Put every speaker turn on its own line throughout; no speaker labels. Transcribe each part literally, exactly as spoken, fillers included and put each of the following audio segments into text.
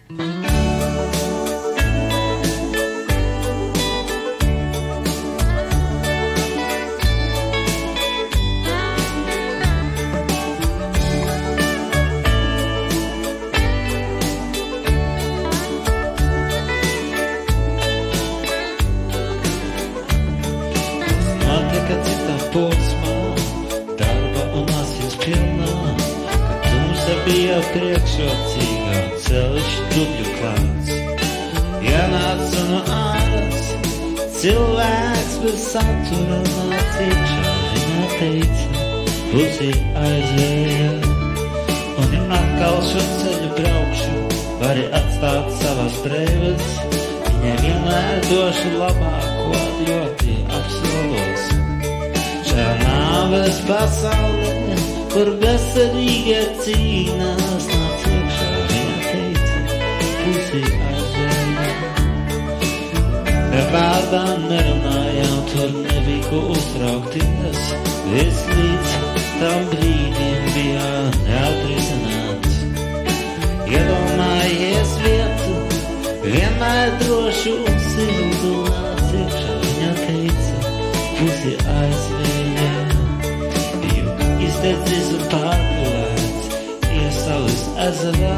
Bija priekšrocīgā ceļš dubļu klāts. Ienāca no āras, cilvēks bez satura nāc iekšā. Viņa teica, pusi aizēja, un ja atkal šo ceļu braukšu, vari atstāt savas drēbes. Viņai vienmēr došu labāko, ļoti apsolos. Šajā nāves pasaulē, kur bezcerīgie cīnās, nāc iekšā, viņa teica, pusi aizēja. Ar vārdām nerunājām, tur nebija ko uztraukties, viss līdz tam brīdim bija neatrisināts. Iedomājies vietu, vienmēr drošu un siltu, nāc iekšā, viņa teica, pusi aizēja. Izteicis un pārpulēts, iesaulis ezerā,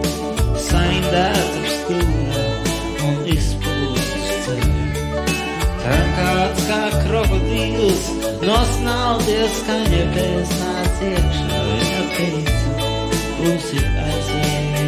saindēts ap stūrā un izpūsts ceļu. Trankāts kā krokodīls, nosnaudies kaņepēs, nāc iekšā, viņa teica, pusi aizēja.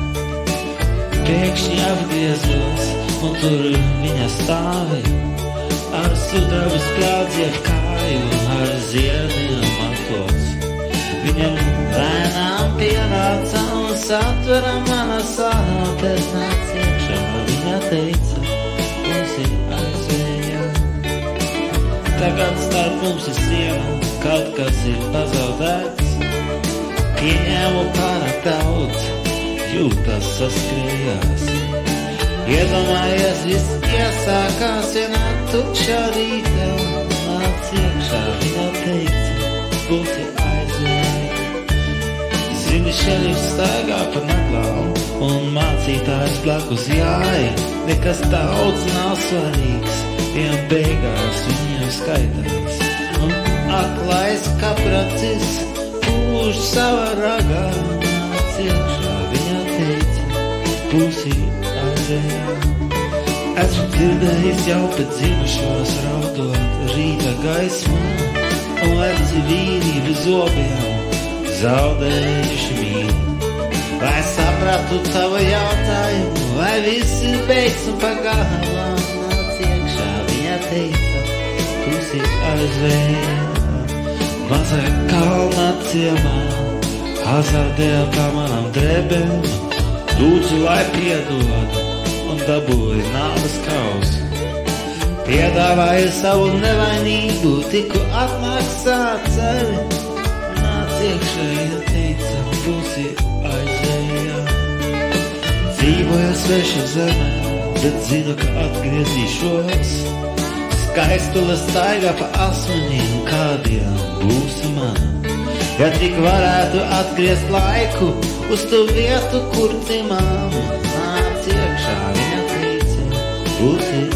Pēkšņi apgriezos, un tur viņa stāvi, ar sudrabu sprādzi ap kāju, ar ziediem atlots. Viņam lēnām pienāca un satvera manas sāpes, nāc iekšā, viņa teica, pusi aizēja. Tagad starp mums ir siena, kaut kas ir pazaudēts. Pieņēmu pārāk daudz, jūtas saskrējās. Iedomājies, viss iesākās vienā tukšā rītā, nāc iekšā, viņa teica, pusi aizēja. Zini, šerifs staigā pa naglām, un mācītājs blakus jāja, nekas daudz nav svarīgs, vien beigās viņiem skaitās. Un aklais kapracis pūš savā ragā, nāc iekšā, viņa teica, pusi aizēja. Esmu dzirdējis jau pēc dzimušos raudot rīta gaismā, un veci vīri bez zobiem zaudējuši mīlu. Vai sapratu tavu jautājumu, vai viss ir beigts un pagālām, nāc iekšā, viņa teica, pusi aizēja. Mazai kalna ciemā hazardēja pa manām drēbēm, lūdzu, lai piedod, un dabūja nāves kausu. Piedāvāja savu nevainību, tiku atmaksāt sevi. Nāc iekšā, viņa teica, pusi aizēja. Dzīvoju svešu zemē, bet zinu, ka atgriezīšos. Skaistule staigā pa asmeniem, kādiem būsi man. Ja tik varētu atgriezt laiku uz tu vietu, kur dzimām, nāc iekšā, viņa teica, pusi